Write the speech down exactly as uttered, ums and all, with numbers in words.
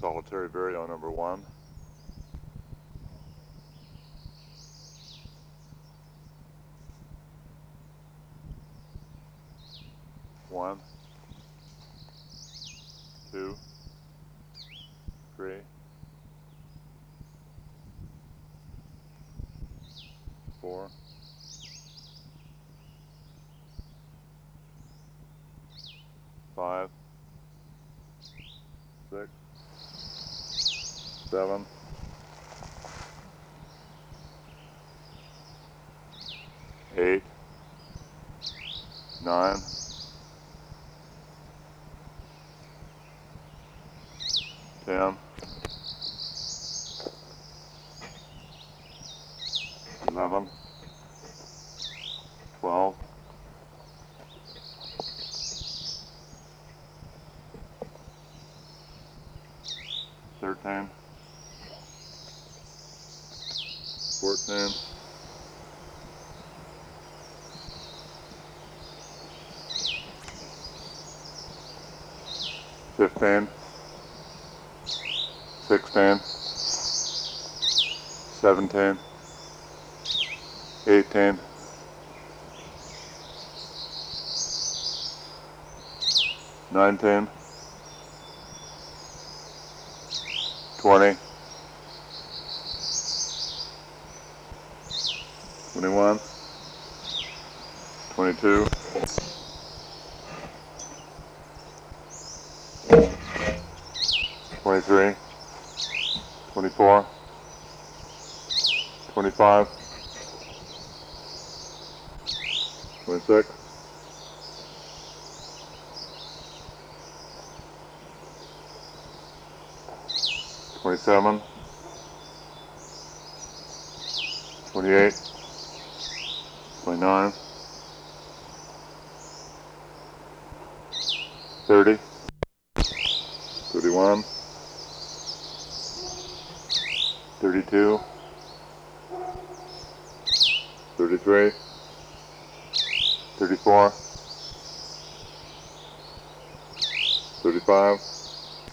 solitary burial number one. One, two, three, four, five, six, seven, eight, nine, ten, eleven, twelve, thirteen, fourteen, fifteen, sixteen, seventeen, eighteen, nineteen, twenty, twenty-one, twenty-two, twenty-three, twenty-four, twenty-five, twenty-six, twenty-seven, twenty-eight, twenty-nine, thirty, thirty-one, thirty-two, thirty-three, thirty-four, thirty-five,